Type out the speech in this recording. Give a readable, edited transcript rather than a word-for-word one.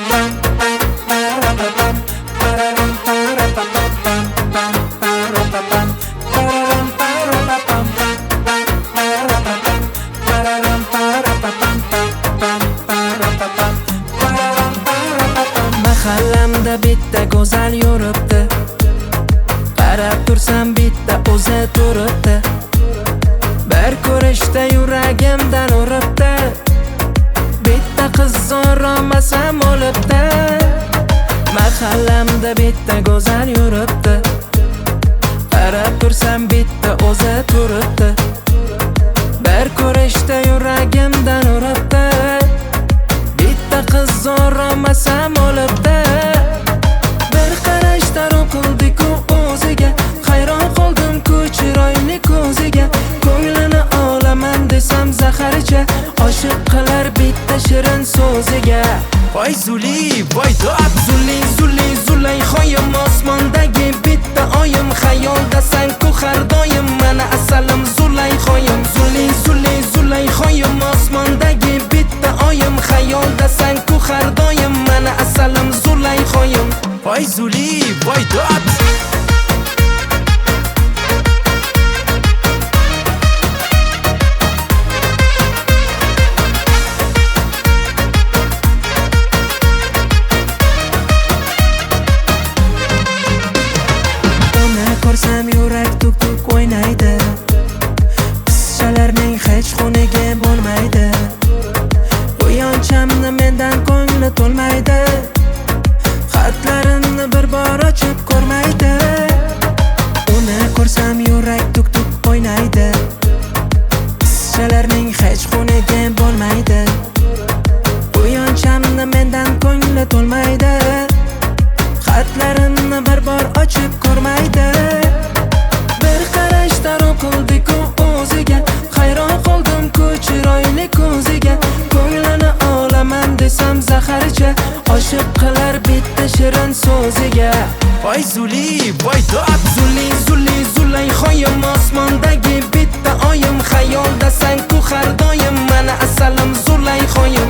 Mahallamda bitta go'zal yuribdi, qarab tursam bitta o'zi turibdi. Bir ko'rishda yuragimdan uribdi, bitta qiz so'ramasam o'libdi. Mahallamda bitta go'zal yuribdi, qarab tursam bitta o'zi turibdi. Bir ko'rishda yuragimdan uribdi, bitta qiz so'ramasam o'libdi. Bir qarashda qildi-ku o'ziga, hayron qoldim-ku chiroyli ko'ziga. Ko'nglini olaman desam zaharcha, oshiq qilar bitta shirin so'ziga. Voy Zuli, voy dod, Zuli, Zuli, Zulayxoyim, osmondagi bitta oyim, xayoldasan-ku har doim, mana asalim Zulayxoyim. Zuli, Zuli, Zulayxoyim, osmondagi bitta oyim, xayoldasan-ku har doim, mana asalim Zulayxoyim. Voy Zuli, voy dod. Ko'rsam yurak tuk-tuk o'ynaydi, qizchalarning hech xuniga bo'lmaydi. Uyonchamni mendan ko'ngli to'lmaydi, xatlarimni bir bor ochib ko'rmaydi. Uni ko'rsam yurak tuk-tuk o'ynaydi, qizchalarning hech xuniga bo'lmaydi. Uyonchamni mendan ko'ngli to'lmaydi, xatlarimni bir bor ochib ko'rmaydi. Bir qarashda qildi-ku o'ziga, hayron qoldim-ku chiroyli ko'ziga. Ko'nglini olaman desam zaharcha, oshiq qilar bitta shirin so'ziga. Voy Zuli, voy dod, Zuli, Zuli, Zulayxoyim, osmondagi bitta oyim, xayoldasan-ku har doim, mana asalim Zulayxoyim.